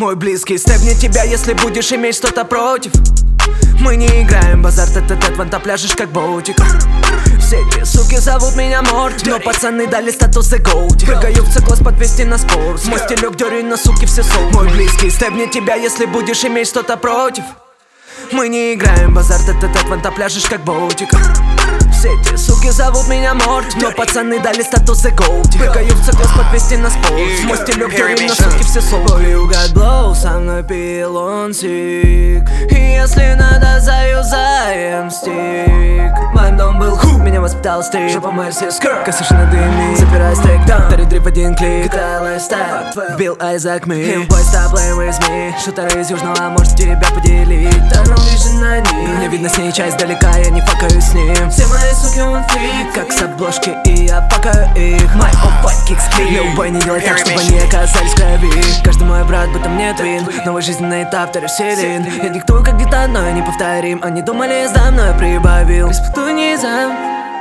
Мой близкий, степни тебя, если будешь иметь что-то против. Мы не играем базар, тет-тет-тет, вон пляжешь как боутик. Все эти суки зовут меня Морти, но пацаны дали статусы гоути. Прыгаю в циклос подвести на спорт. Мой стилек дёрю на суки все соу. Мой близкий, степни тебя, если будешь иметь что-то против. Мы не играем базар, тет-тет-тет, вон пляжешь как боутик. Все эти суки зовут меня Морти, но пацаны дали статусы гоути. Прыгаю в циклос подвести на спорт. Мой стилек дёрю на суки все соу. You got blow, со мной пил он сик. И если надо, заюзаем стик. Моим дом был ху, меня воспитал стейк. Жопа Мерси, скр, косишь на дыме. Запирай стейк даун, дарит дрип один клик. GTA lifestyle, Билл Айзек ми. Boy, stop playing with me. Шутеры из южного, может тебя поделить. Давно вижу на них. Мне видно с ней часть далека, я не факаюсь с ним. Все мои суки он фрик, как с обложки, и я пакаю их. My off-white kickstream. Любой не делай так, чтобы они оказались в крови. Каждый мой брат, будто мне твин. Новый жизненный этап, второй вселен. Я диктую как гитар, но я не повторим. Они думали, сдам, но я прибавил. Испытую не зам,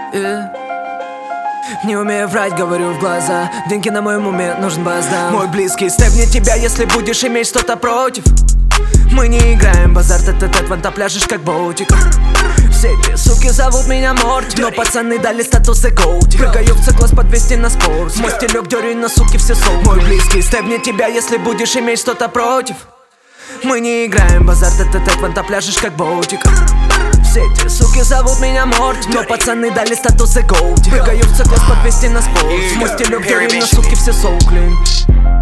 Не умею врать, говорю в глаза. Деньги на моем уме, нужен баздам. Мой близкий, степни тебя, если будешь иметь что-то против. Мы не играем базар, тет-тет-тет, вон пляжешь как боутик. Все эти суки зовут меня Морти, но пацаны дали статусы гоути. Прыгаю в циклос подвести на спорт. Мой стилек дёрю на суки все соу. Мой близкий, степни тебя, если будешь иметь что-то против. Мы не играем базар, тет-тет-тет, вон пляжешь как боутик. Все эти суки зовут меня Морти, но пацаны дали статусы гоути. Прыгаю в циклос подвести на спорт. Мой стилек дёрю на суки все соу, клин.